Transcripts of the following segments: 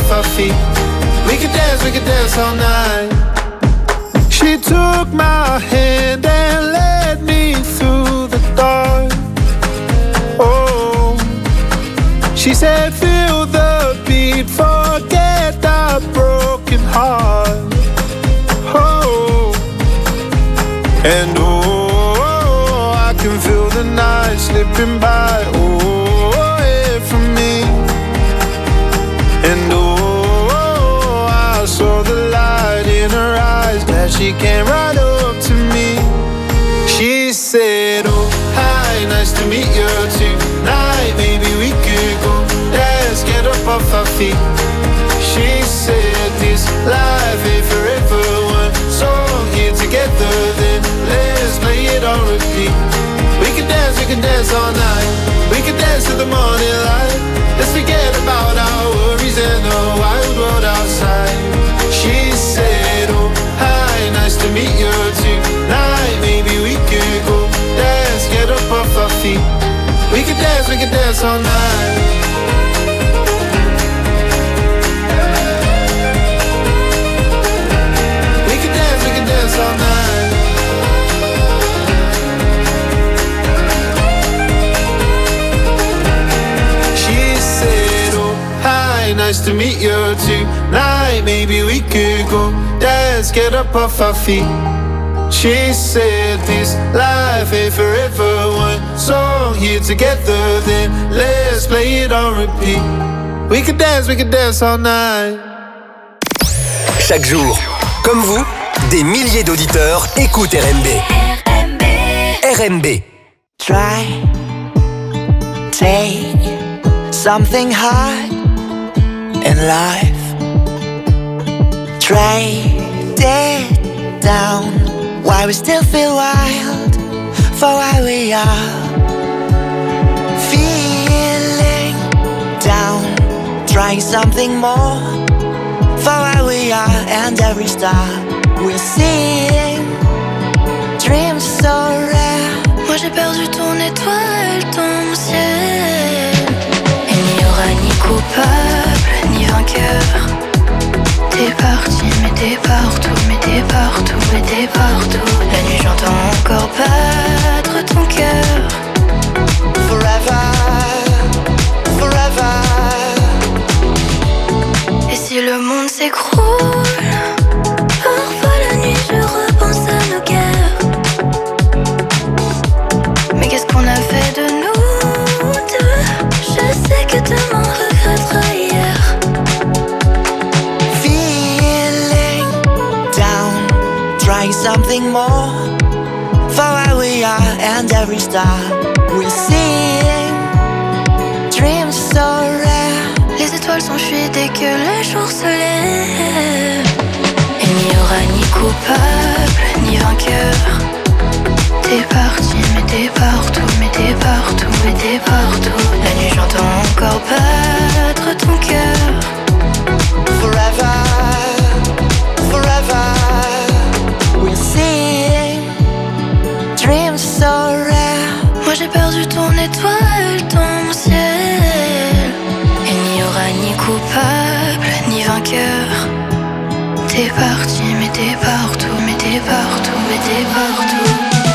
off our feet. We could dance all night. She took my hand and led me through the dark. Oh, she said feel the beat, forget our broken heart. Oh, and oh, I can feel the night slipping by. Oh, away from me. And oh, I saw the light in her eyes, that she came right up to me. She said, oh, hi, nice to meet you tonight. Maybe we could go dance, get up off our feet. She said this life ain't forever, one song here together, then let's play it on repeat. We can dance all night. We can dance to the morning light. Let's forget about our worries and the wild world outside. She said, oh, hi, nice to meet you tonight. Maybe we could go dance, get up off our feet. We can dance all night. Dance all night. She said, oh, hi, nice to meet you tonight. Maybe we could go dance, get up off our feet. She said this life ain't forever, one song here together, then let's play it on repeat. We could dance all night. Chaque jour, comme vous, des milliers d'auditeurs écoutent RMB. RMB. Try, take something hard in life. Trade it down. Why we still feel wild for why we are. Feeling down. Trying something more for why we are. And every star we're seeing, dreams so rare. Moi j'ai perdu ton étoile, ton ciel. Il n'y aura ni coupable, ni vainqueur. T'es parti, mais t'es partout, mais t'es partout, mais t'es partout. La nuit j'entends encore battre ton cœur. Forever, forever. Et si le monde s'écroule, parfois la nuit je repense à nos guerres. Mais qu'est-ce qu'on a fait de nous deux? Je sais que demain on regrettera hier. Feeling down, trying something more for why we are. And every star we're seeing, dreams so rare. Les étoiles s'enfuient dès que le jour se lève. Il n'y aura ni coupable, ni vainqueur. T'es parti, mais t'es partout, mais t'es partout, mais t'es partout. La nuit j'entends encore battre ton cœur. Forever, forever. We're seeing, dreams so rare. Moi j'ai perdu ton étoile, ton ciel. Il n'y aura ni coupable, ni vainqueur. T'es parti, mais t'es partout, mais t'es partout, mais t'es partout.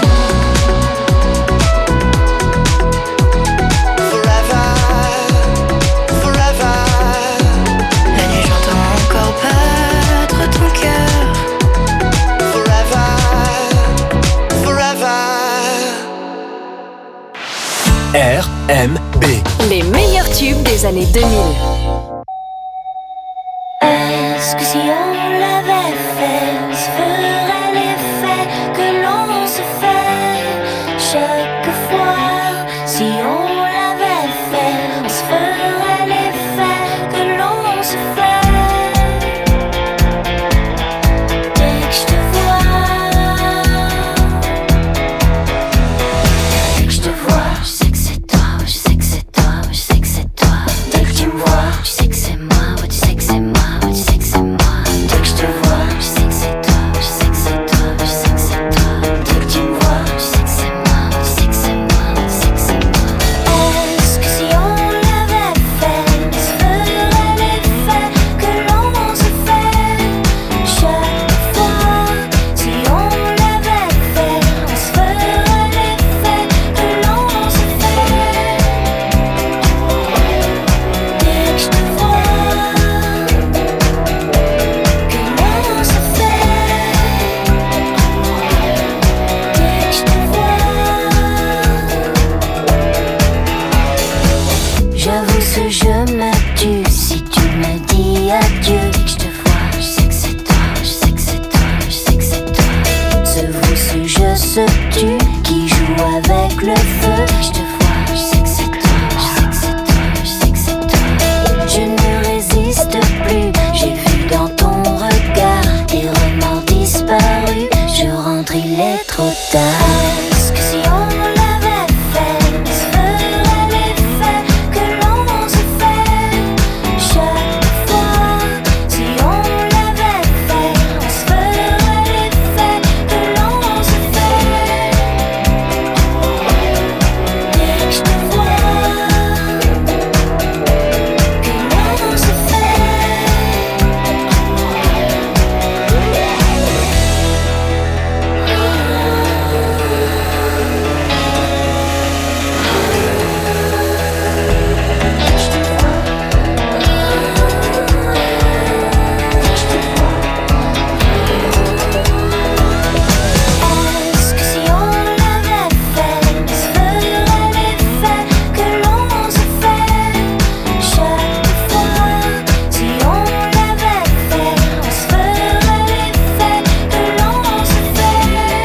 Forever, forever. La nuit j'entends encore battre ton cœur. Forever, forever. RMB. Les meilleurs tubes des années 2000. Est-ce que si on l'avait fait, ça ferait l'effet que l'on se fait chaque fois? Si on l'avait fait, ça ferait l'effet que l'on se fait. Dès que je te vois, dès que je te vois, je sais que c'est toi, je sais que c'est toi, je sais que c'est toi. Dès que tu me vois, je sais que c'est moi, tu sais que c'est moi. Dès que je te vois, je sais que c'est toi, je sais que c'est toi, je sais que c'est toi. Dès que tu me vois, je sais que c'est moi, tu sais que c'est moi, tu sais que c'est moi. Est-ce que si on l'avait fait, ça ferait l'effet adieu. Dès que je te vois, je sais que c'est toi, je sais que c'est toi, je sais que c'est toi. Ce vous, ce jeu, ce tu qui joue avec le feu. Dès que je te vois, je sais que c'est toi, je sais que c'est toi, je sais que c'est toi. Je ne résiste plus, j'ai vu dans ton regard tes remords disparus. Je rentre, il est trop tard. Est-ce que si on l'avait fait, se ferait l'effet que l'on se fait chaque fois? Si on l'avait fait, se ferait l'effet que l'on se fait. Dès que je te vois, que l'on se fait. Est-ce que si on l'avait fait, se ferait l'effet que l'on se fait chaque fois? Si on l'avait fait, se ferait l'effet que l'on se fait.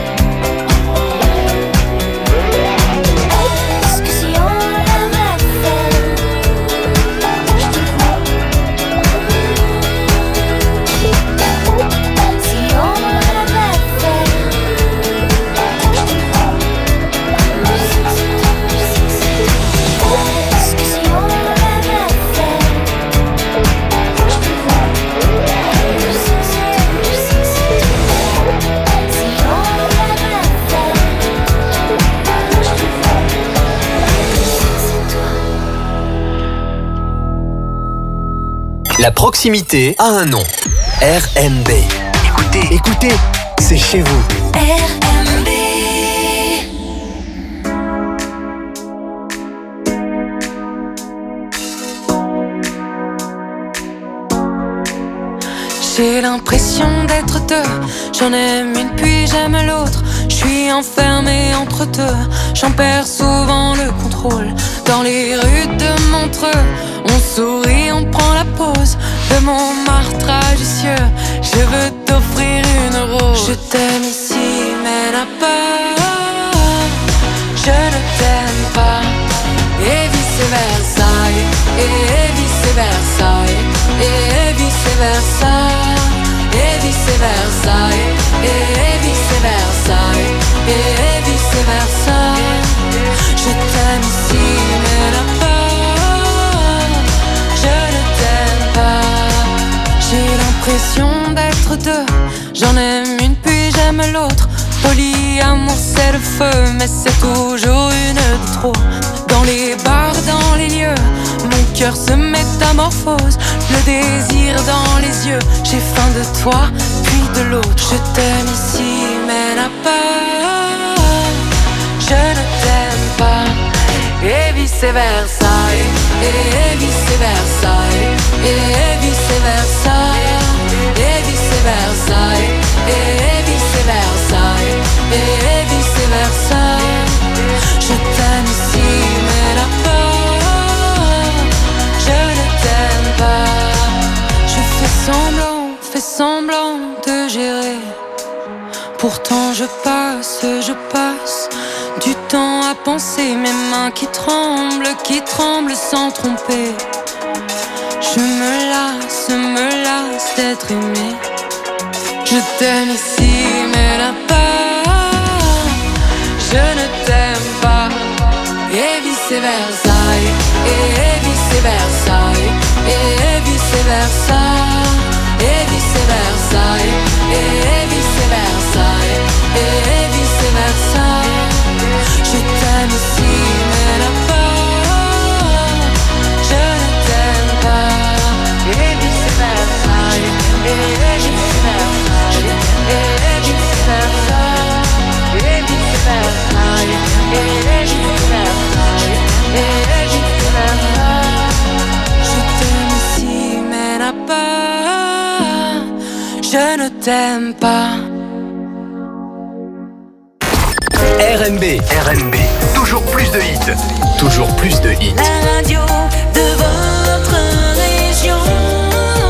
Est-ce que si on l'avait fait, si on l'avait fait. Est-ce que si on l'avait fait, La proximité a un nom. RMB. Écoutez, c'est chez vous. RMB. J'ai l'impression d'être deux. J'en aime une puis j'aime l'autre. Je suis enfermée entre deux. J'en perds souvent le contrôle. Dans les rues de Montreux, on sourit, on prend la pause de Montmartre à Jussieu. Je veux t'offrir une rose. Je t'aime ici mais n'a pas. Je ne t'aime pas. Et vice versa. Et vice versa. Et vice versa. Et vice versa. Et vice versa. Et vice versa. Je t'aime ici mais là-bas. Je ne t'aime pas. J'ai l'impression d'être deux. J'en aime une puis j'aime l'autre. Polyamour c'est le feu, mais c'est toujours une de trop. Dans les bars, dans les lieux, mon cœur se métamorphose. Le désir dans les yeux, j'ai faim de toi, puis de l'autre. Je t'aime ici, mais là-bas. Je ne t'aime pas. Et vice versa, et vice versa, et vice versa, et vice versa, et vice versa, et vice versa. Je t'aime ici, mais là-bas. Je ne t'aime pas. Je fais semblant de gérer. Pourtant je passe du temps à penser. Mes mains qui tremblent sans tromper. Je me lasse d'être aimé. Je t'aime ici mais là-bas. Je ne t'aime pas. Et vice versa. Et vice versa. Et vice versa. Et vice versa. Et vice versa. Et vice versa. Je t'aime ici mais là-bas. Je ne t'aime pas. Et vice versa. Et vice versa. Et vice versa. Et vice versa. Et vice versa. Et vice versa. Je t'aime ici mais là-bas. Je ne t'aime pas. RMB. Toujours plus de hits. Toujours plus de hits. La radio de votre région.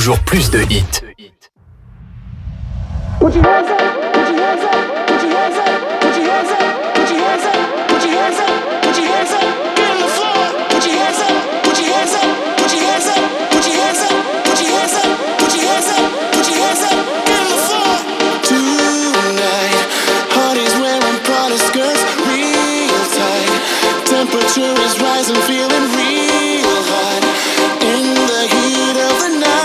toujours plus de hits. Put your hands up, put your hands up, put your hands up, put your hands up, put your hands up, put your hands up, put your hands up, get on the floor, put your hands up, put your hands up, put your hands up, put your hands up, put your hands up, put your hands up, put your hands up, get on the floor. Tonight, Hardy's wearing Prada skirts, real tight. Temperature is rising, feeling real hot in the heat of the night.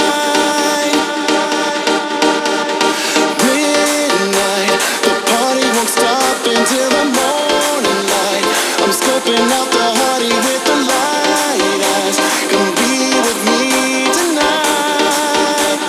Until the morning light, I'm scoping out the Hardy with the light eyes. Come be with me tonight.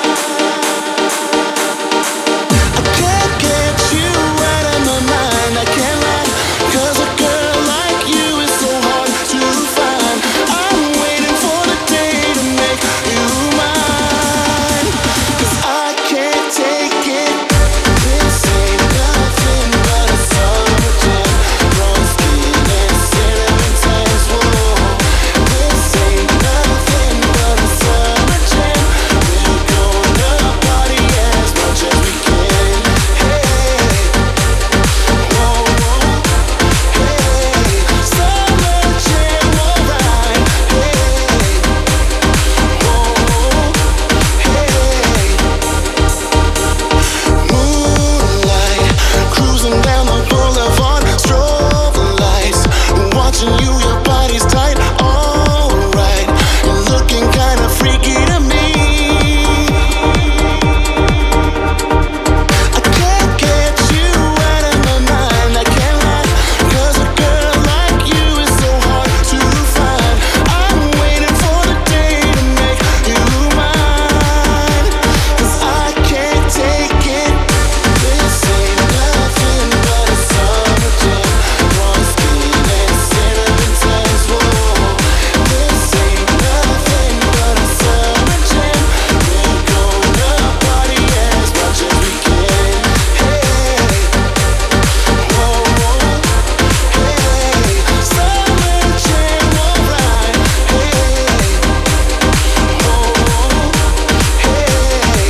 I can't get you out of my mind, I can't lie, 'cause a girl like you is so hard to find. I'm waiting for the day to make you mine, 'cause I can't take it. This ain't nothing but a summer jam. Raw skin and cinnamon tans, whoa. This ain't nothing but a summer jam. We're gonna party as much as we can. Hey, whoa, whoa. Hey, summer jam, alright. Hey, whoa, hey. Moonlight, cruising down the boulevard, strobe lights, watching you, your body's tight, alright, you're looking kinda freaky to me. I can't get you out of my mind, I can't lie, 'cause a girl like you is so hard to find. I'm waiting for the day to make you mine, 'cause I can't take it. This ain't nothing but a summer jam. Raw skin and cinnamon tans, whoa. This ain't nothing but a summer jam. We're gonna party as much as we can. Hey, whoa, whoa. Hey, summer jam, alright. Hey, whoa, hey.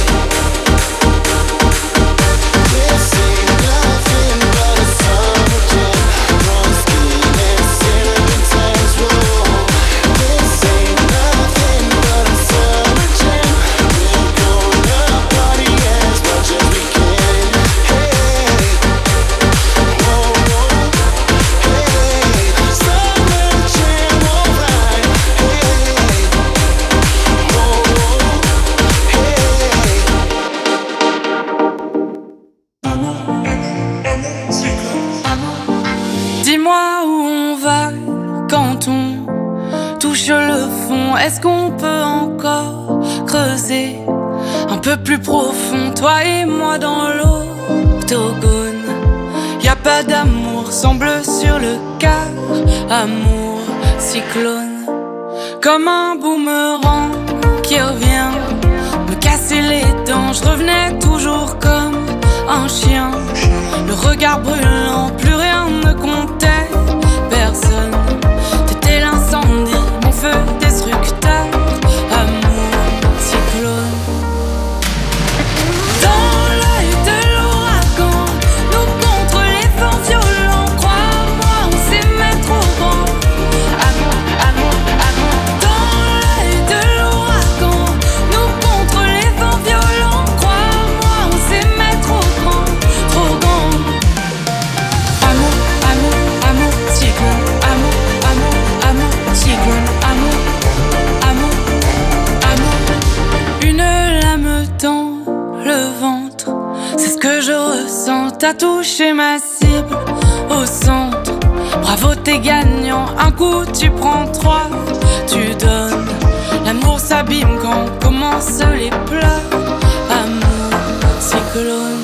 This ain't nothing but a summer jam. Raw skin and cinnamon tans, whoa. This ain't nothing but a summer jam. We're gonna party as much as we can. Hey, whoa, hey, summer jam, alright. Hey, whoa, Dis-moi où on va quand on touche le fond. Est-ce qu'on peut encore creuser un peu plus profond, toi et moi dans l'octogone? Y a pas d'amour, semble sur le quart. Amour, cyclone, comme un boomerang qui revient me casser les dents. Je revenais toujours comme un chien, le regard brûlant, plus rien ne comptait, personne. T'étais l'incendie, mon feu destructeur. Amour, cyclone. Dans l'œil de l'ouragan, nous contre les vents violents. Crois-moi, on s'aimait trop grand. Amour, amour, amour. Dans l'œil de l'ouragan, nous contre les vents violents. Crois-moi, on s'aimait trop grand, trop grand. Amour, amour, amour, cyclone. Amour, amour, amour, cyclone. Amour, amour, amour. Une lame dans le ventre, c'est ce que je ressens. T'as touché ma cible au centre. Bravo, t'es gagnant. Un coup, tu prends 3, tu donnes. L'amour s'abîme quand commencent les pleurs. Amour, cyclone.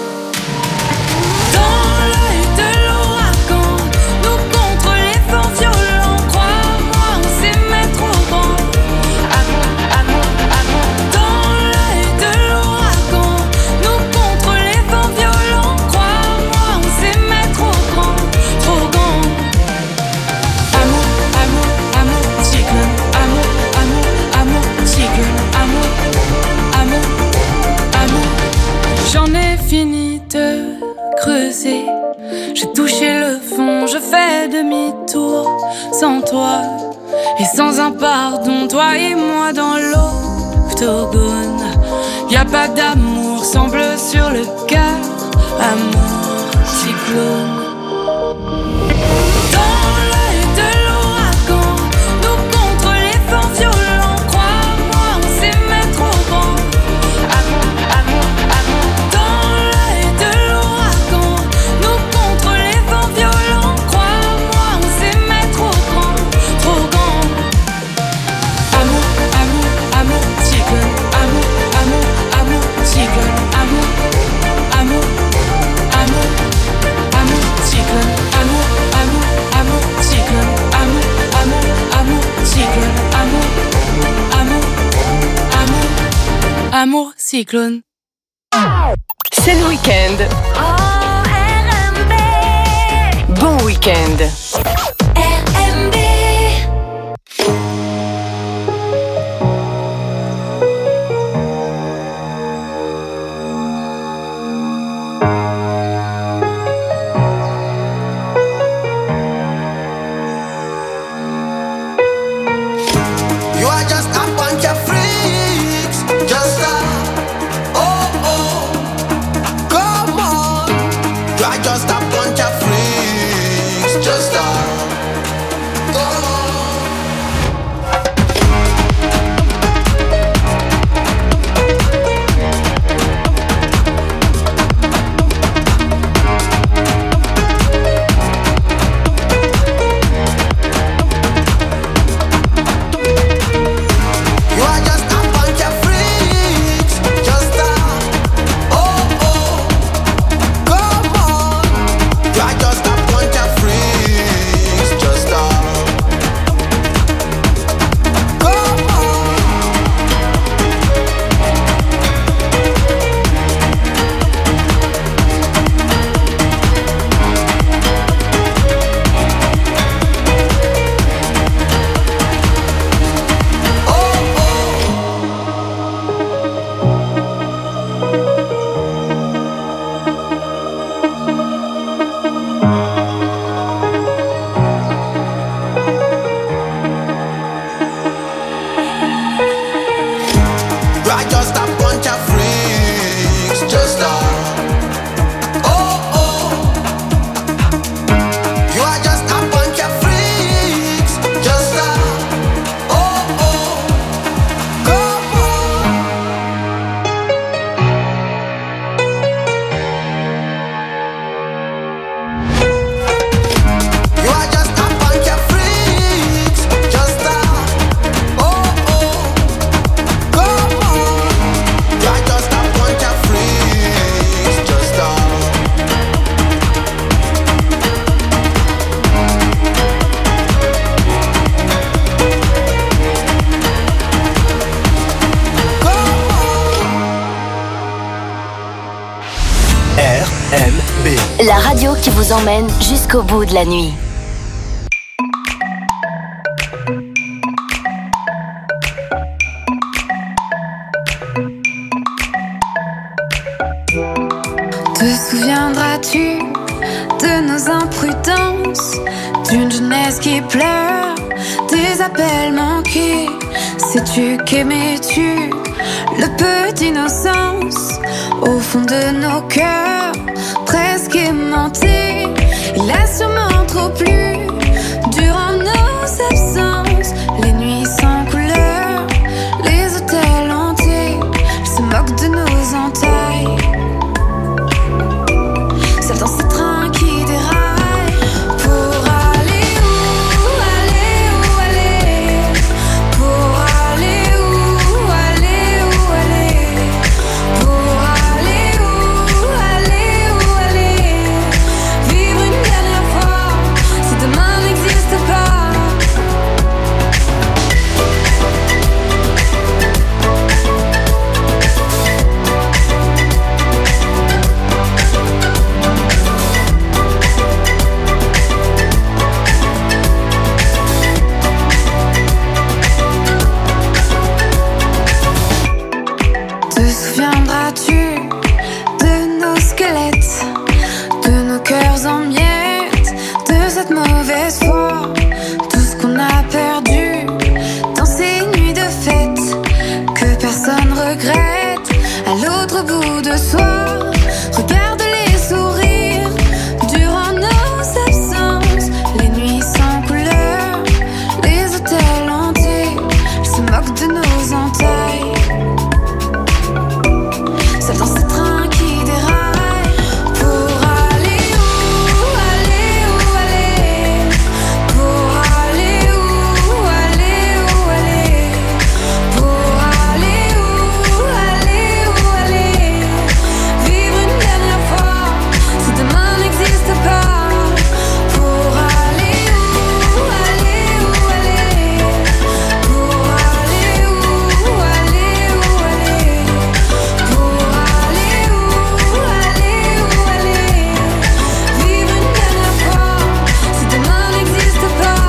Dans l'œil de l'ouragan, nous contre les vents violents. Crois-moi, on s'aimait trop grand. Amour, amour, amour. Dans l'œil de l'ouragan, nous contre les vents violents. Crois-moi, on s'aimait trop grand, trop grand. Amour, amour, amour, cyclone. Amour, amour, amour, cyclone. Amour, passé. J'ai touché le fond, je fais demi-tour. Sans toi et sans un pardon, toi et moi dans l'octogone. Y'a pas d'amour, sang bleu sur le cœur. Amour, cyclone. Dans l'œil de l'ouragan, nous contre les vents violents. Crois-moi, on s'aimait trop grand. Amour, amour, amour. Dans l'œil de l'ouragan, nous contre les vents violents. Crois-moi, on s'aimait trop grand, trop grand. Amour, amour, amour, cyclone. Amour, amour, amour, cyclone. Amour, amour, amour, amour, cyclone. Amour, amour, amour, cyclone. Amour, amour, amour, cyclone. Amour, amour, amour, amour, cyclone. C'est le week-end. Bon week-end. RMB. You are just a bunch of freaks, just a come on. You are just a bunch of freaks, just a come on. You are just a bunch of freaks, just a come on. You are just a bunch of freaks, just a come on. You are just a bunch of freaks, just a You are just a bunch of freaks, just a come on. You are just a bunch of freaks, just a come on. You are just a bunch of freaks, just a RMB. La radio qui vous emmène jusqu'au bout de la nuit. Te souviendras-tu de nos imprudences, d'une jeunesse qui pleure, des appels manqués? Sais-tu qu'aimais-tu le peu d'innocence au fond de nos cœurs, presque aimantés? Il a sûrement trop plu durant nos absences, les nuits sans couleur, les hôtels hantés. Il se moque de nos entailles, seul dans ce train qui déraille. Pour aller où, aller où, aller. Pour aller où, aller où, aller. Pour aller où, aller où, aller. Vivre une dernière fois, si demain perdu dans ces nuits de fête que personne regrette. À l'autre bout de soi, regarde les sourires durant nos absences, les nuits sans couleur, les hôtels hantés, ils se moquent de nos entailles. Seul dans ce train qui déraille, pour aller où, aller où, aller, pour aller où, aller où, aller, pour aller où, aller où, aller, vivre une dernière fois, si demain n'existe pas. Pour aller où, aller où, aller, pour aller où, aller où, aller, pour aller où, aller où, aller, vivre une dernière fois, si demain n'existe pas.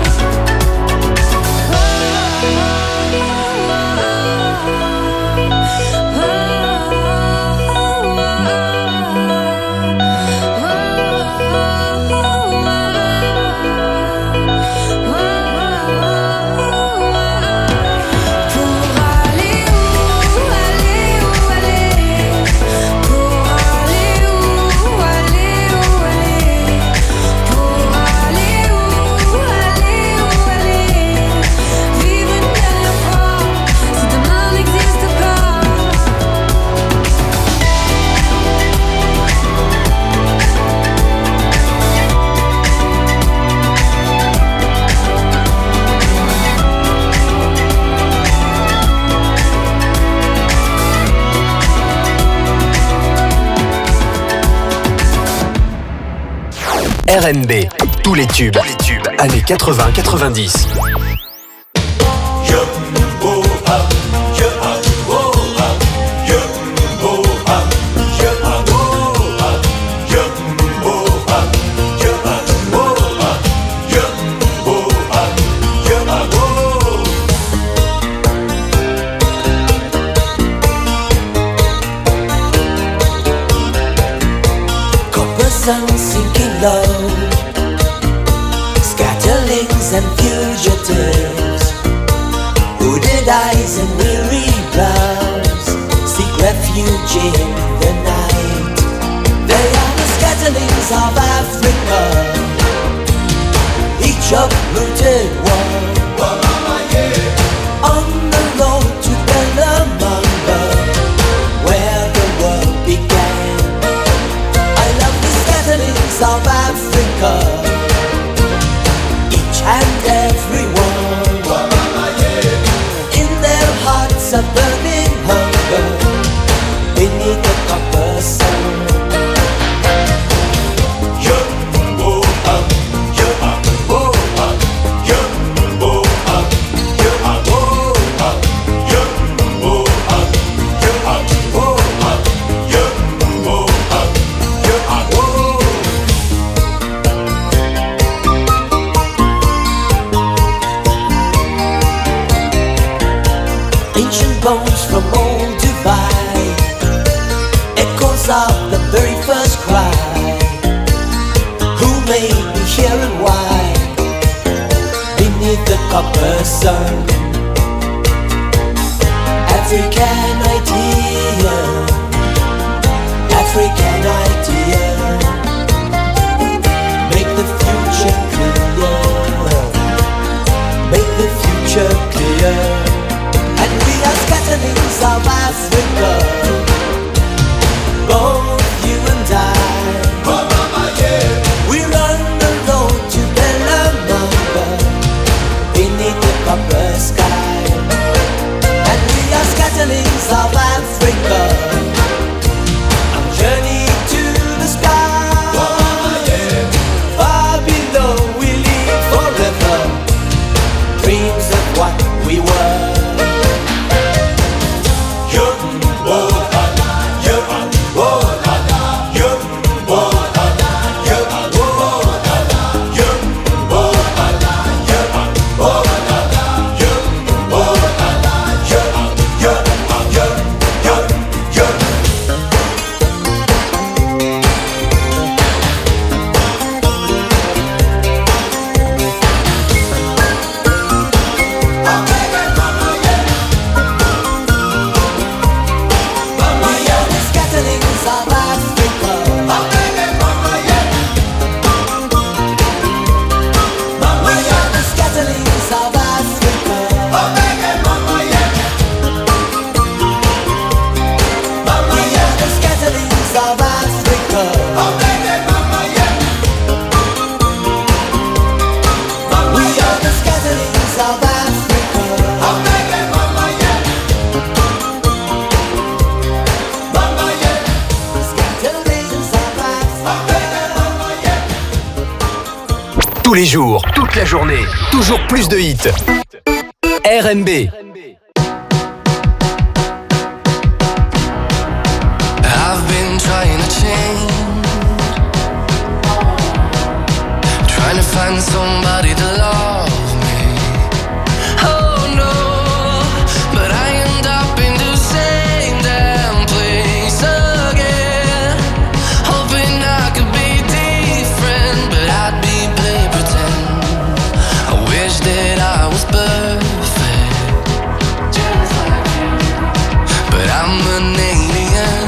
RNB, tous les tubes, années 80-90. Sun sinking low, scatterlings and fugitives, hooded eyes and weary brows, seek refuge in the night. They are the scatterlings of Africa, each uprooted one, on the road to Bellamanga, where the world began. Of Africa, each and every one, in their hearts a burning hunger, beneath the copper sun. Bones from old Dubai, echoes of the very first cry. Who made me here and why? Beneath the copper sun, African idea, African idea. Make the future clear, make the future clear. Scatterings of Africa, both you and I. We're on the road to Bellamanga, beneath the copper sky. And we are scatterlings of Africa, on journey to the sky. Far below we live forever, dreams of what we were. Oh Tous les jours, toute la journée, toujours plus de hits. R&B. I've been trying to change, trying to find somebody to love me. Oh no, but I end up in the same damn place again, hoping I could be different, but I'd be play pretend. I wish that I was perfect, just like you, but I'm an alien.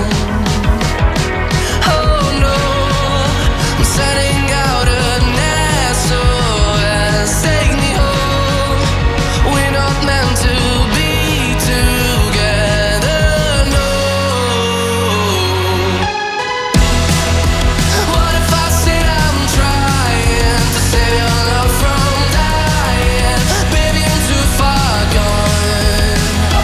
Oh no, I'm sending out an SOS, take me home. We're not meant to be together, no. What if I said I'm trying to save your love from dying? Baby, I'm too far gone.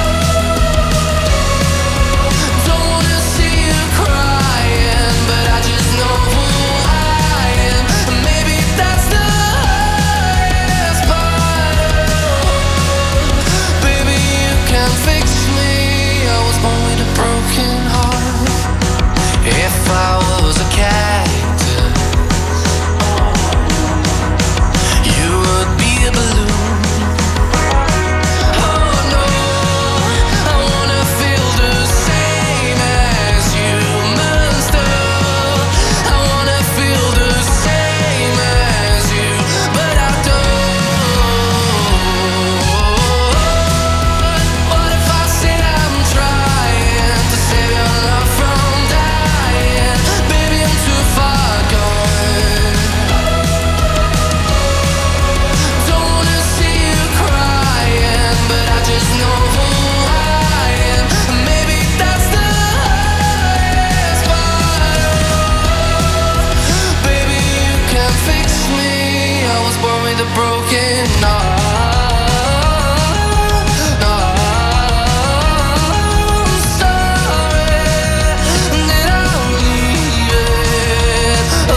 Don't wanna see you crying, but I just know who I am. Maybe that's the hardest part. Baby, you can fix me. I was born with a broken heart. If I was a cactus, you would be a balloon. Oh no, I wanna feel the same as you, monster. I wanna feel the same as you, but I don't. What if I said I'm trying to save your love from dying? Baby, I'm too far gone. Don't wanna see you crying, but I just know who I am. Maybe that's the hardest part. Baby, you can fix me. I was born with a broken heart. I'm sorry that I'm leaving. Oh,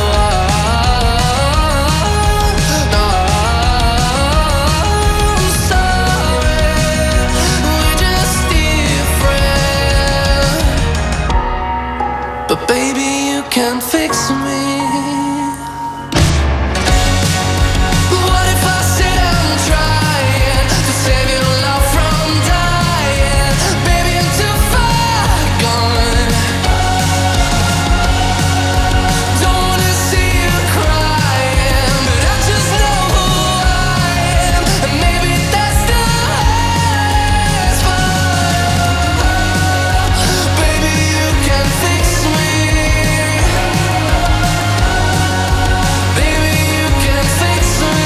I'm sorry. We're just different. But baby, you can fix me. What if I said I'm trying to save your love from dying? Baby, I'm too far gone. Don't wanna see you crying, but I just know who I am. And maybe that's the hardest part. Baby, you can fix me. Baby, you can fix me.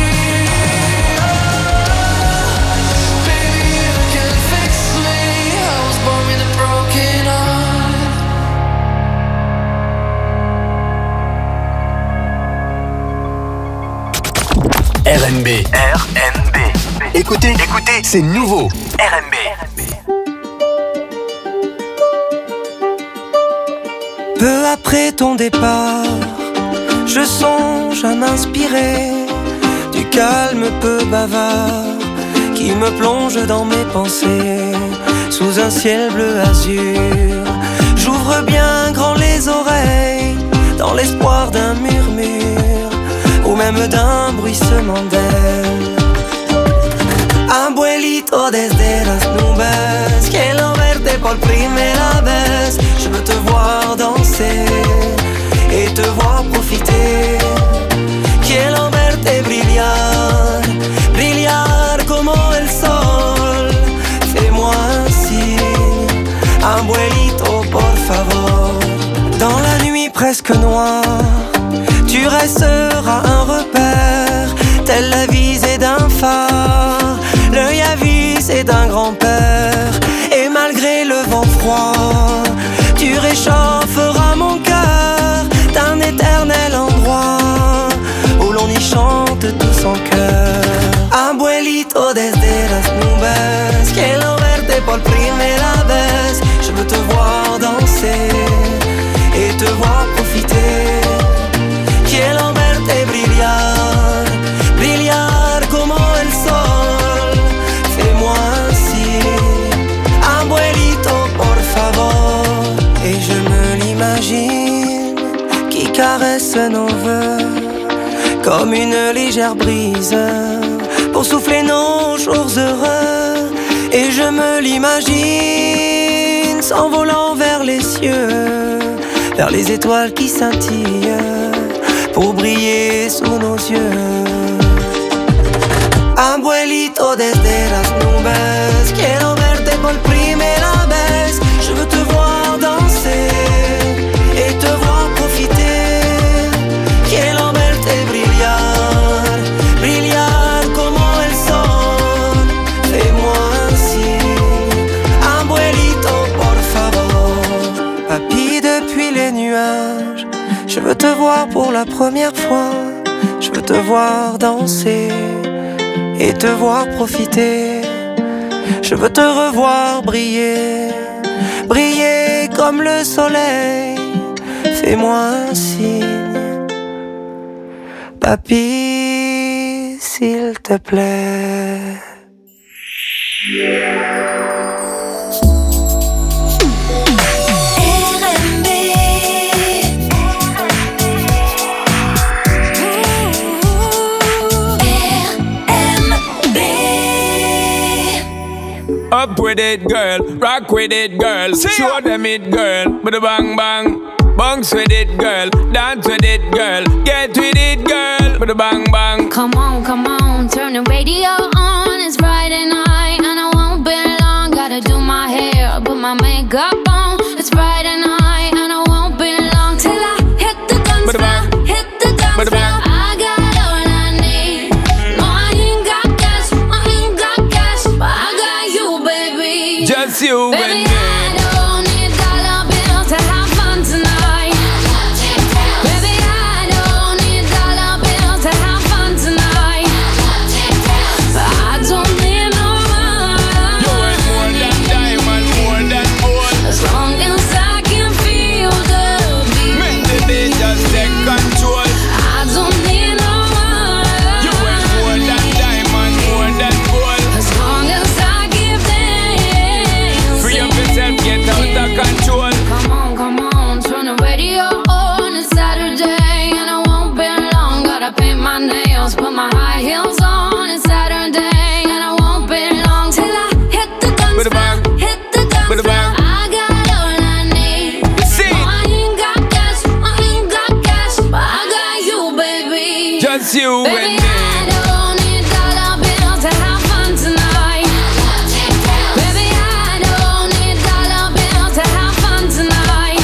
Baby, you can fix me. I was born with a broken heart. R&B. R&B. Écoutez, c'est nouveau. R&B. Peu après ton départ, je songe à m'inspirer du calme peu bavard qui me plonge dans mes pensées sous un ciel bleu azur. J'ouvre bien grand les oreilles dans l'espoir d'un murmure ou même d'un bruissement d'ailes. Abuelito desde las nubes, quiero verte por primera vez. Je veux te voir danser et te voir profiter. Quiero verte brillar, brillar como el sol. Fais-moi un signe, abuelito por favor. Dans la nuit presque noire, tu resteras un repère, telle la visée d'un phare, l'œil avisé d'un grand-père. Et malgré le vent froid, tu réchaufferas mon cœur d'un éternel endroit où l'on y chante tous en cœur. Abuelito desde las nubes, quiero verte por primera vez. Je veux te voir danser et te voir profiter. Quiero verte brillar, comme une légère brise pour souffler nos jours heureux. Et je me l'imagine s'envolant vers les cieux, vers les étoiles qui scintillent pour briller sous nos yeux. Abuelito desde las nubes, quiero verte por primera vez. Je veux te voir danser et te voir profiter. Quiero verte brillar, brillar como el sol. Fais-moi ainsi, abuelito, por favor. Papy, depuis les nuages, je veux te voir pour la première fois. Je veux te voir danser et te voir profiter. Je veux te revoir briller, briller comme le soleil. Fais-moi un signe, papy, s'il te plaît. Up with it, girl. Rock with it, girl. Show them it, girl. Bada bang bang. Bounce with it, girl. Dance with it, girl. Get with it, girl. Bada bang bang. Come on, turn the radio on. It's Friday night and I won't be long. Gotta do my hair, put my makeup on. It's Friday night and I won't be long till I hit the dance floor. Hit the dance floor. I got all I need. No, I ain't got cash, but I got you, baby. Just you baby, and me. I don't need dollar bills to have fun tonight. Baby, I don't need dollar bills to have fun tonight. But I don't need no money. You ain't more than diamond, more than gold. As long as I can feel the beat. Make the beat just take control. I don't need no money. You ain't more than diamond, more than gold. As long as I give them. Free up yourself, get out of control. Come on, turn the radio on. It's Saturday and I won't be long. Gotta paint my nails, put my high heels on. It's Saturday and I won't be long till I hit the dance floor. Hit the dance floor. I got all I need. No, I ain't got cash, but I got you, baby. Just you Baby, and me. I don't need dollar bills to have fun tonight. Baby, I don't need dollar bills to have fun tonight.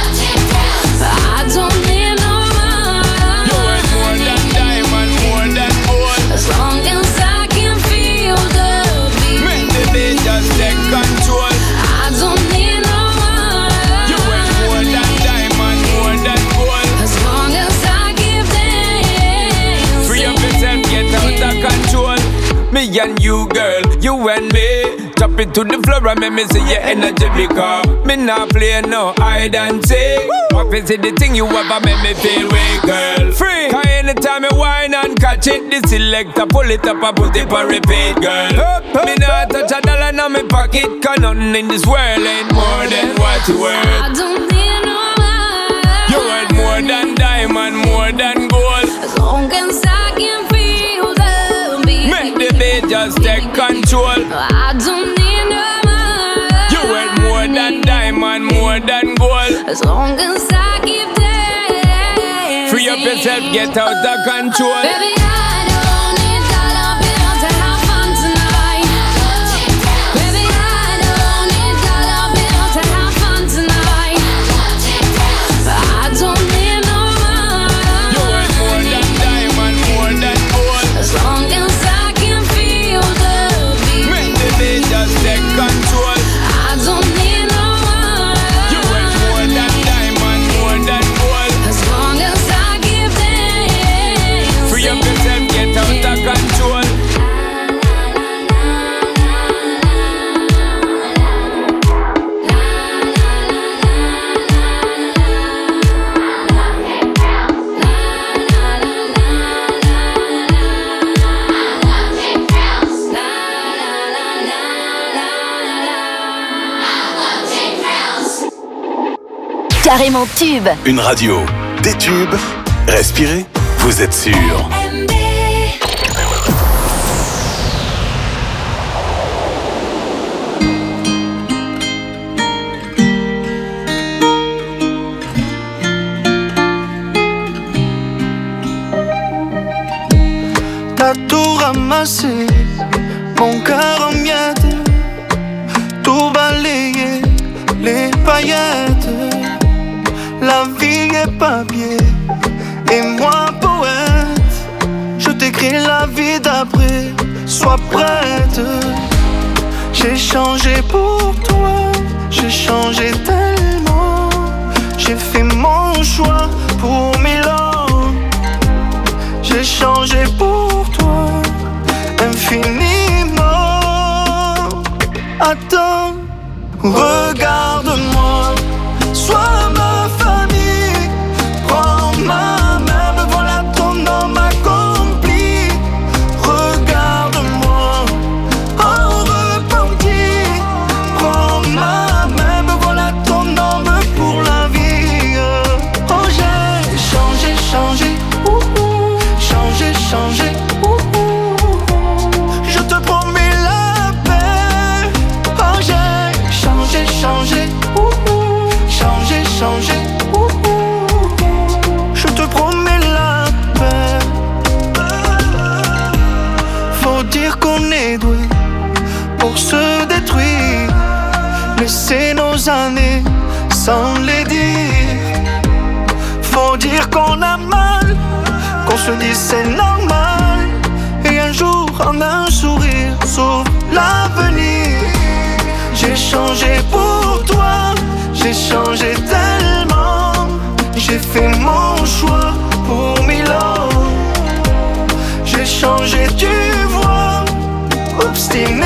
But I don't need no You ain't money. more than diamond, more than gold. As long as I can feel the beat. Make the beat just take control. I don't need no You ain't more money. than diamond, more than gold. As long as I give them. Free up yourself, get out of control. Me and you, girl, you and me. Drop it to the floor and make me see your energy because me not play no hide and seek. What is it the thing you ever make me feel weak, girl? Free. Cause anytime you whine and catch it, the selector pull it up and put it for repeat, girl. Me not touch a dollar in my pocket, cause nothing in this world ain't more than what you worth. I don't need no money. You worth more than diamond, more than gold. As long as I can feel the beat. Make the beat just take control. I don't need no money. You worth more than diamond, more than gold. As long as I keep dancing. Free up yourself, get out of control. Baby, I don't need dollar bills to have fun tonight. Baby, I don't need dollar bills to have fun tonight. But I don't need no money. You worth more than diamond, more than gold. As long as I can feel the beat. Make the beat just take control. I don't need no money. You worth more than diamond, more than gold. As long as I give them. Free up yourself, get out of control. Carrément tube. Une radio, des tubes, respirez, vous êtes sûr. effacer mon cœur en miettes, tout balayer, les paillettes. La vie est papier et moi poète. Je t'écris la vie d'après, sois prête. J'ai changé pour toi, j'ai changé tellement. J'ai fait mon choix pour Milan. J'ai changé pour toi infiniment. Attends, regarde-moi, sois ma famille. Prends ma main, me voilà ton homme accompli. Regarde-moi, en repenti. Prends ma main, me voilà ton homme pour la vie. Oh, j'ai changé, changé, changé, changé. Je te promets la paix. Oh, j'ai changé, changé, changé, changé. Je te promets la paix. Faut dire qu'on est doué pour se détruire, laisser nos années sans les dire. Faut dire qu'on a mal, qu'on se dit c'est normal. Et un jour en un sourire sauve l'avenir. J'ai changé pour toi, j'ai changé tellement. J'ai fait mon choix pour Milan. J'ai changé, tu vois, obstinément.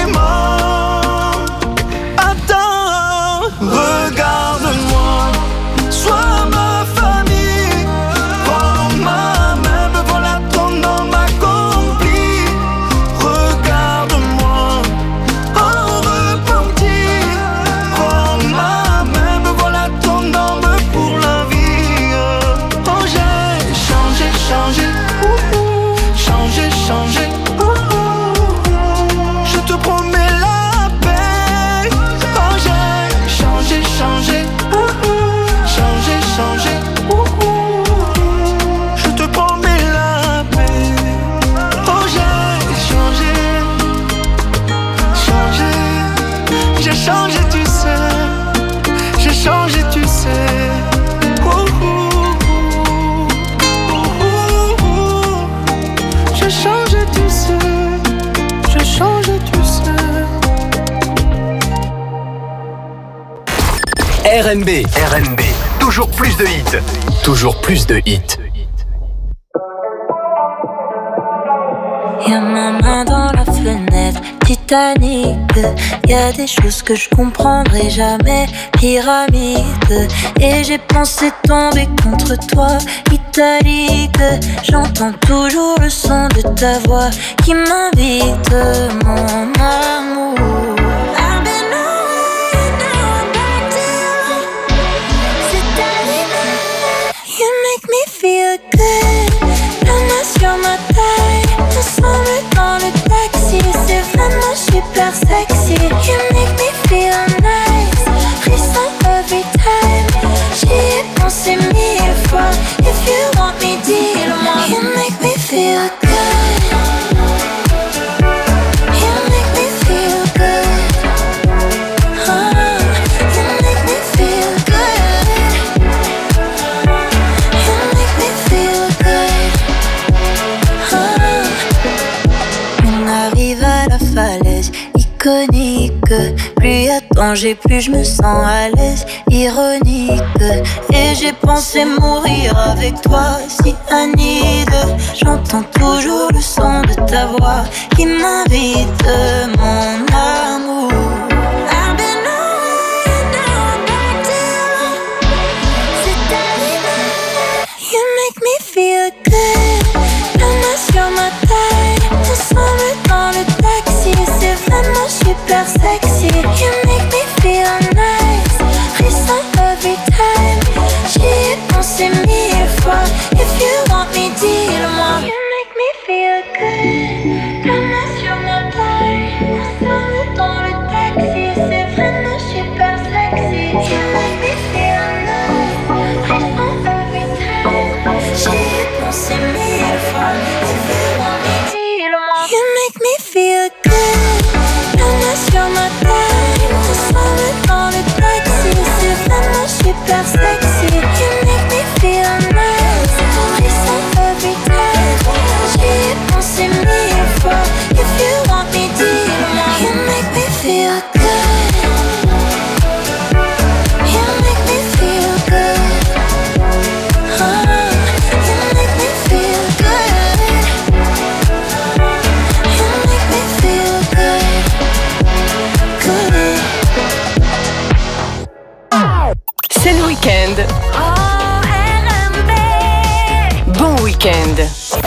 Attends, regarde-moi, sois ma famille. Prends ma main, me voilà ton homme accompli. Regarde-moi, en repenti. Prends ma main, me voilà ton homme pour la vie. Oh, j'ai changé, changé, changé, changé. Je te promets la paix. Oh, j'ai changé, changé, changé, changé. Je te promets la paix. Oh, j'ai changé, changé. J'ai changé, tu sais. J'ai changé, tu sais. J'ai changé, tu sais. J'ai changé, tu sais. RNB, toujours plus de hits, toujours plus de hits. Y'a ma main dans la fenêtre, Titanic. Y'a des choses que je comprendrai jamais, pyramide. Et j'ai pensé tomber contre toi, italique. J'entends toujours le son de ta voix qui m'invite, mon amour. I've been away, now I'm back to you. C'est arrivé, you make me feel good. La main sur ma taille, ensemble dans le taxi, c'est vraiment super sexy. You make me feel nice, frisson every time. J'y ai pensé 1000 fois, if you want me, dis-le-moi. You make me feel good. You make me feel good. You make me feel good. You make me feel good. On arrive à la falaise iconique. Plus y'a de danger, plus je me sens à l'aise, ironique. Et j'ai pensé mourir avec toi, cyanide. J'entends toujours le son de ta voix qui m'invite, mon amour. I've been away, now I'm back to you. C'est arrivé, you make me feel good. La main sur ma taille, ensemble dans le taxi, c'est vraiment super sexy. You make me feel nice, frisson every time. J'y ai pensé 1000 fois, if you want me, dis-le-moi. You make me feel good. La main sur ma taille, ensemble Bon week-end.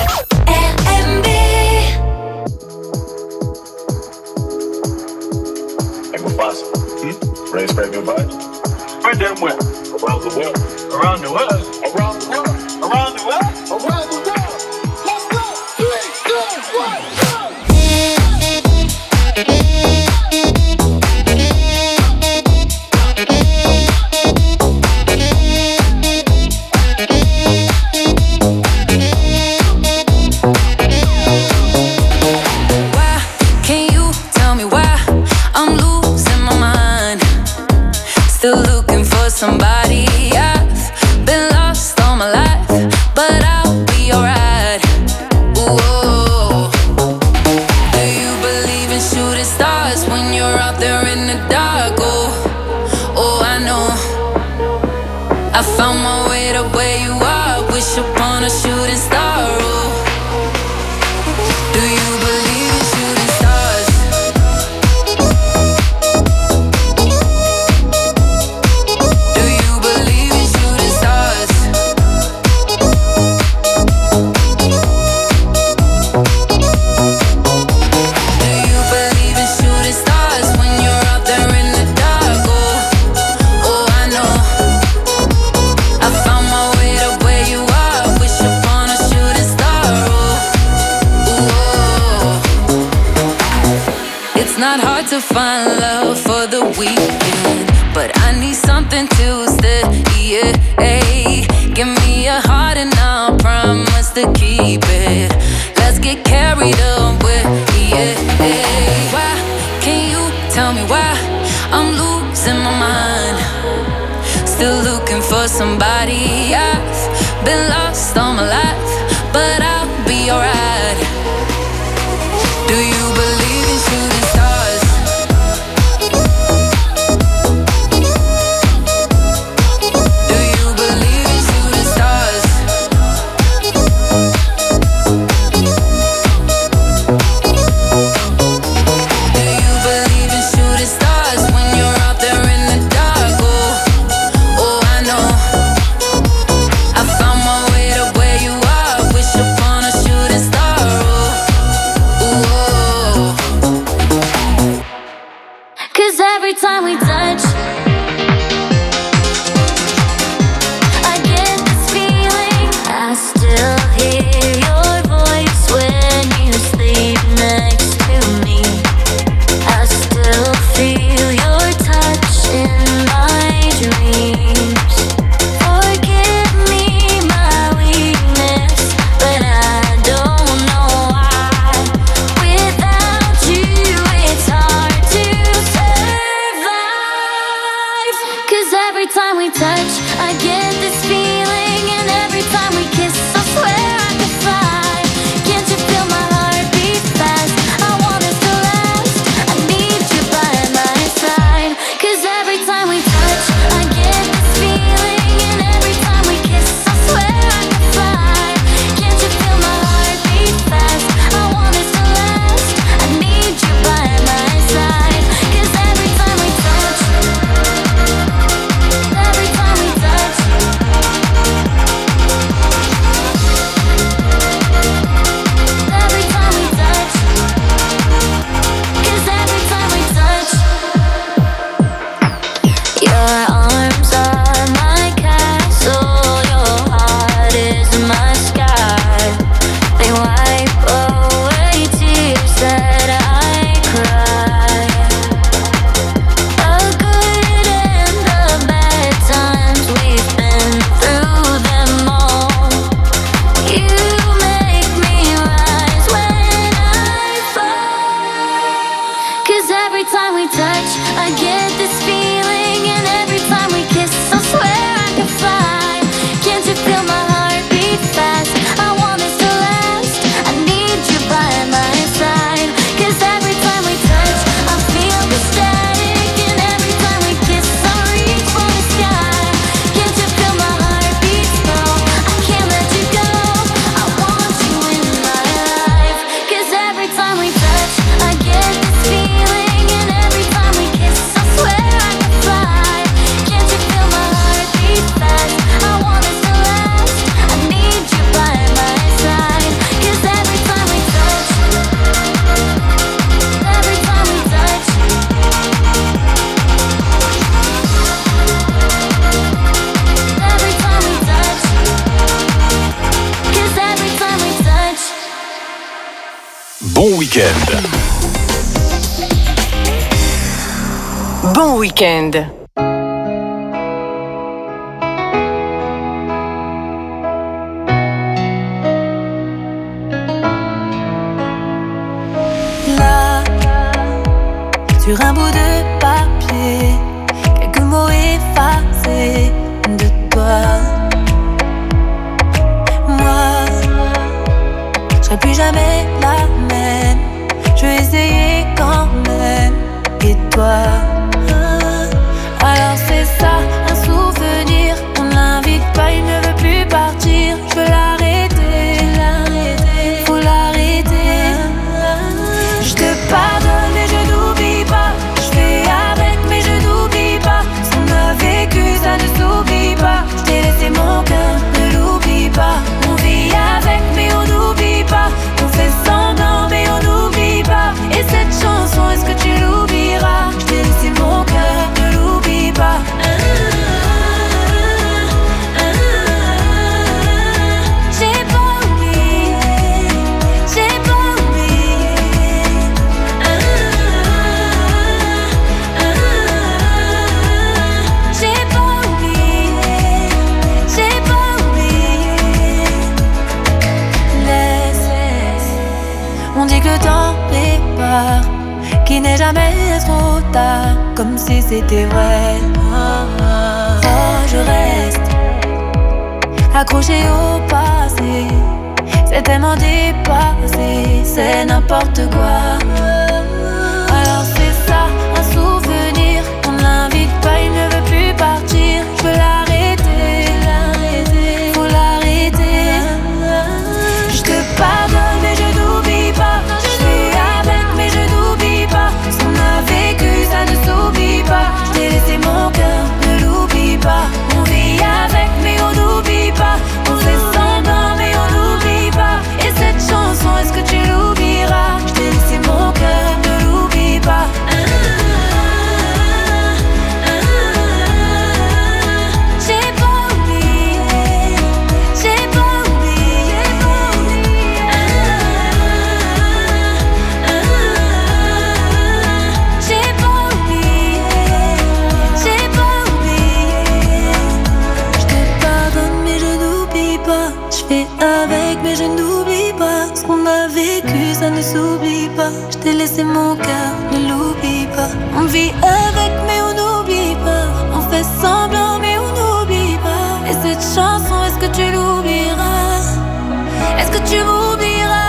Ready to spread good vibes? Spread them where? Around the world. Around the world. Around the world. Around the world. Around the world. Let's go. 3, 2, 1, somebody. I've been lost all my life, but I'll be alright. Whoa. Do you believe in shooting stars when you're out there in the dark? Oh, oh, I know. I found my way to where you are. Wish upon a shooting star. Oh, do you believe in shooting stars? To find love for the weekend, but I need something to stay. Yeah, give me a heart and I'll promise to keep it. Let's get carried away. Yeah, why can you tell me why I'm losing my mind? Still looking for somebody. I've been lost all my life, but I'll be alright. Do you believe in shooting stars? Every time we touch, I get this feeling. I still hear your voice when you sleep next to me. I still feel your touch in my dreams. Forgive me my weakness, but I don't know why. Without you, it's hard to survive. 'Cause every time we touch, I get this feeling, and every time we kiss, I swear I could fly. Can't you feel my heart beat fast? I want us to last. I need you by my side. 'Cause every time we touch, I get this feeling, and every time we kiss, I swear I could fly. Can't you feel my heart beat fast? I want us to last. I need you by my side. 'Cause every time we touch, every time we touch, every time we touch, 'cause every time we touch, your arms are my castle, your heart is my sky. They wipe away tears that I cry. The good and the bad times, we've been through them all. You make me rise when I fall. 'Cause every time we touch, I get this feeling, and every time we kiss, I swear I could fly. Can't you feel my heart beat fast? I want us to last. I need you by my side. 'Cause every time we touch, I feel the static, and every time we kiss, I reach for the sky. Can't you feel my heart beat slow? I can't let you go. I want you in my life. 'Cause every time we touch, I get this feeling, and every time we kiss, I swear Bon week-end. Là, sur un bout de papier, quelques mots effacés de toi. Moi, je serai plus jamais la même. Je vais essayer quand même. Et toi? Alors c'est ça, un souvenir. On l'invite pas, il ne veut plus partir. Je veux l'arrêter, faut l'arrêter. Je te pardonne mais je n'oublie pas. Je fais avec mais je n'oublie pas. Ce qu'on a vécu ça ne s'oublie pas. Je t'ai laissé mon cœur, ne l'oublie pas. On vit avec mais on n'oublie pas. On fait semblant mais on n'oublie pas. Et cette chanson, est-ce que tu l'oublieras? Je t'ai laissé mon cœur, ne l'oublie pas. J'ai pas oublié, j'ai pas oublié. J'ai pas oublié, j'ai pas oublié. Laisse, on dit que le temps répare, qu'il n'est jamais trop tard, comme si c'était vrai. Oh, je reste accroché au passé, c'est tellement dépassé, c'est n'importe quoi. Alors c'est ça, un souvenir, on l'invite pas, il ne veut plus partir. Je veux l'arrêter, faut l'arrêter. Je te pardonne mais je n'oublie pas. Je fais avec mais je n'oublie pas. Ce qu'on a vécu ça ne s'oublie pas. Je t'ai laissé mon cœur, ne l'oublie pas. On vit avec mais on n'oublie pas. On fait semblant mais on n'oublie pas. Et cette chanson, est-ce que tu l'oublieras? Je t'ai laissé mon cœur, ne l'oublie pas. J'ai pas oublié, j'ai pas oublié. J'ai pas oublié, j'ai pas oublié. Je te pardonne mais je n'oublie pas. Je fais avec mais je n'oublie pas. Ce qu'on a vécu ça ne s'oublie pas. Je t'ai laissé mon cœur, ne l'oublie pas. On vit avec mais on n'oublie pas. On fait semblant mais on n'oublie pas. Et cette chanson, est-ce que tu l'oublieras? Est-ce que tu m'oublieras?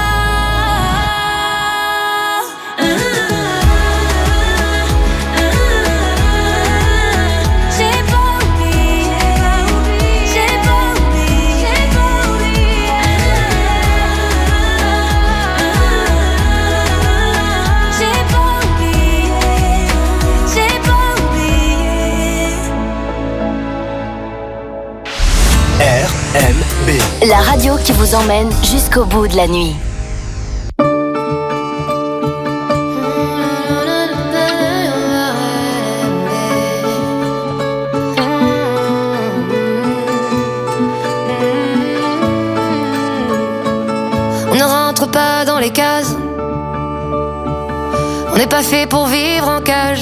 J'ai pas oublié, j'ai pas oublié, j'ai pas oublié. J'ai pas oublié, j'ai pas oublié. RMB. La radio qui vous emmène jusqu'au bout de la nuit. On ne rentre pas dans les cases. On n'est pas fait pour vivre en cage.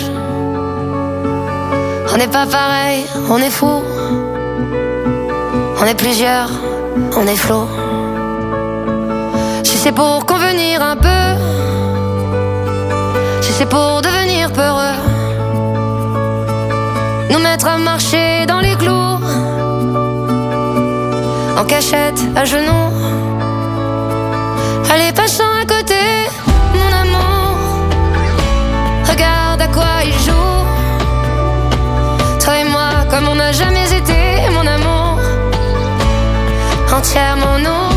On n'est pas pareil, on est fou. On est plusieurs, on est flot. Si c'est pour convenir un peu, si c'est pour devenir peureux, nous mettre à marcher dans les clous, en cachette, à genoux. Allez, passant à côté, mon amour. Regarde à quoi il joue. Toi et moi, comme on n'a jamais été, mon amour. Entièrement nous.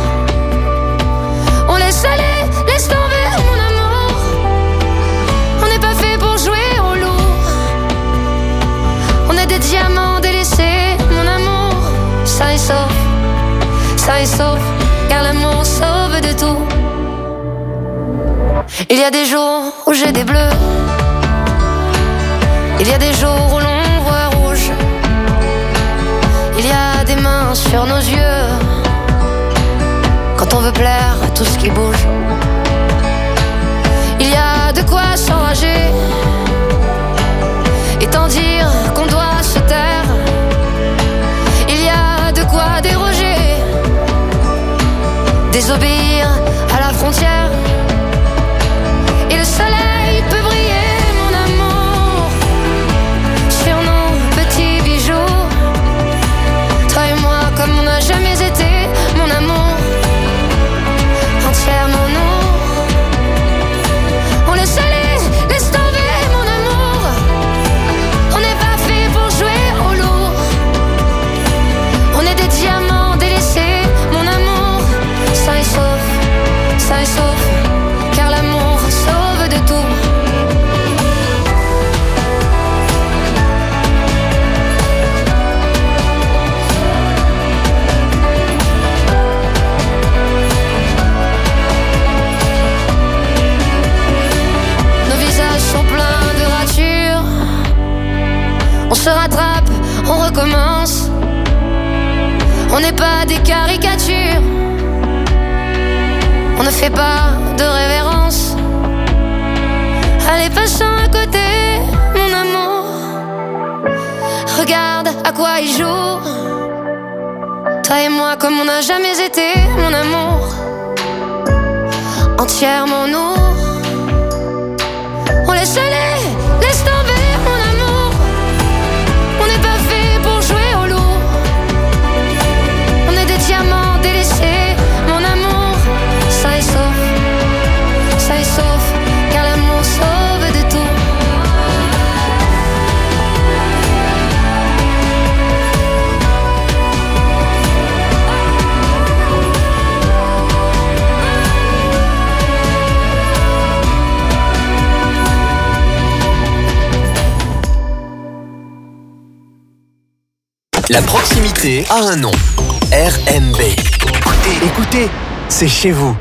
On laisse aller, laisse tomber, mon amour. On n'est pas fait pour jouer au loup. On est des diamants délaissés, mon amour. Ça est sauf, car l'amour sauve de tout. Il y a des jours où j'ai des bleus. Il y a des jours où l'on voit rouge. Il y a des mains sur nos yeux quand on veut plaire à tout ce qui bouge. On se rattrape, on recommence. On n'est pas des caricatures. On ne fait pas de révérence. Allez, passons à côté, mon amour. Regarde à quoi il joue. Toi et moi comme on n'a jamais été, mon amour. Entièrement nous. On laisse aller, laisse tomber, mon amour. On n'est pas fait pour jouer au loup. On est des diamants délaissés, mon amour. Ça est sauf, car l'amour sauve de tout. La proximité a un nom. RMB. Écoutez, c'est chez vous.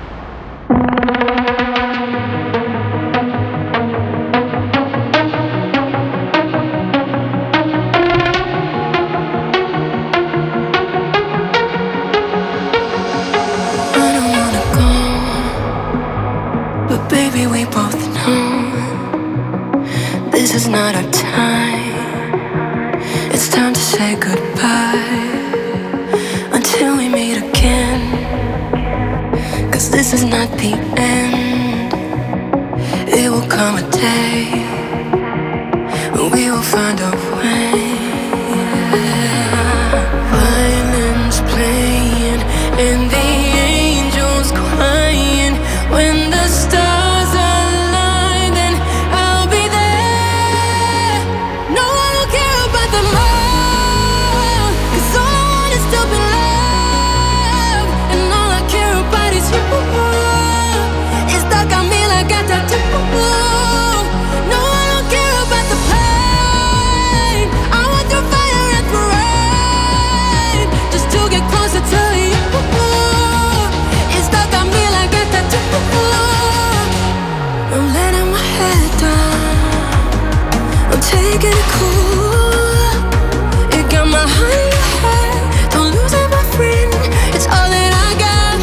Baby, we both know this is not our time. It's time to say goodbye until we meet again. 'Cause this is not the end. It will come a day when we will find a way. Violins playing and the angels crying. When the stars align, then I'll be there. No, I don't care about the love, 'cause all I want is to be loved. And all I care about is you. It's stuck on me like a tattoo. No, I don't care about the pain. I want the fire and the rain, just to get closer to you. It's stuck on me like a tattoo. I'm letting my head down. I'm taking it cool. You got my heart in your head. Don't lose it, my friend. It's all that I got.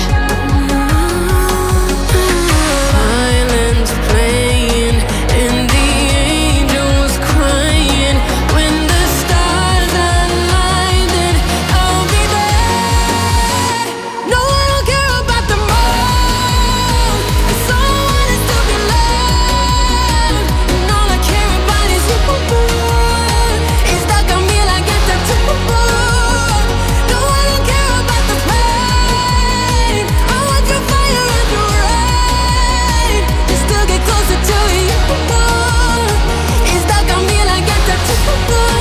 Violins playing and the angels crying. When the stars align, then I'll be there. No, I don't care about the moon, 'cause all I want is to be loved. And all I care about is you. It's stuck on me like a tattoo. No, I don't care about the pain. I want your fire and your rain, just to get closer to you. It's stuck on me like a tattoo.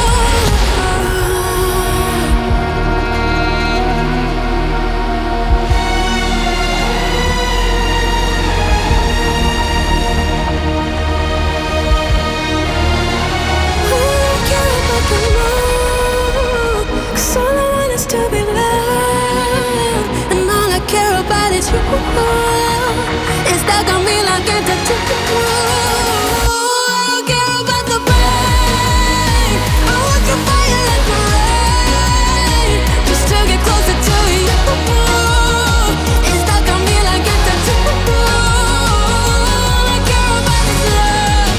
Cause all I want is to be loved. And all I care about is you. It's stuck on me like a tattoo. I don't care about the pain. I want your fire and the rain, just to get closer to you. It's stuck on me like a tattoo. All I care about is love.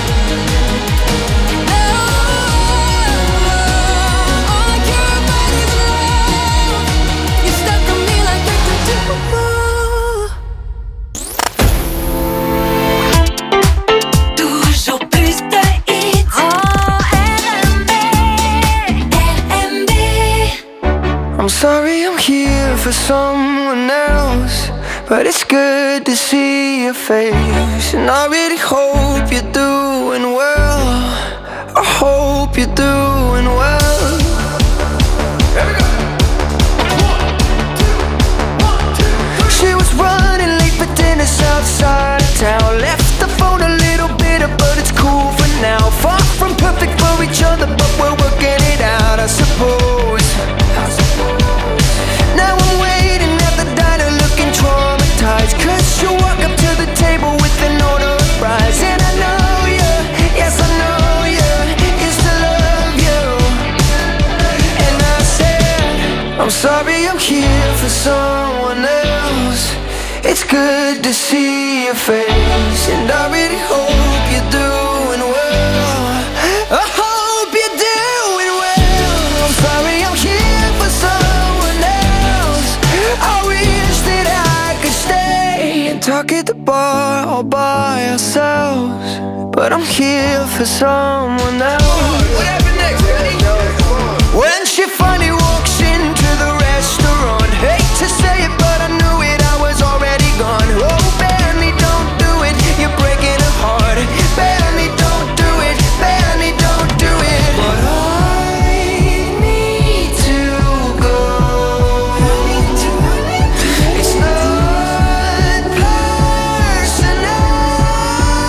All I care about is love. You're stuck on me like a tattoo. Toujours plus de hits. RMB. I'm sorry I'm here for someone else, but it's good to see your face. And I really hope you're doing well. I hope you're doing well. She was running late for dinner outside of town. Left the phone a little bitter, but it's cool for now. Far from perfect for each other, but we're working it out, I suppose. Now I'm waiting at the diner looking traumatized, 'cause you walk up to the table with an order of fries. And I know you, yes I know you, used to love you. for someone else. It's good to see your face, and I really hope you're doing well. I hope you're doing well. I'm sorry I'm here for someone else. I wish that I could stay and talk at the bar all by ourselves, but I'm here for someone else.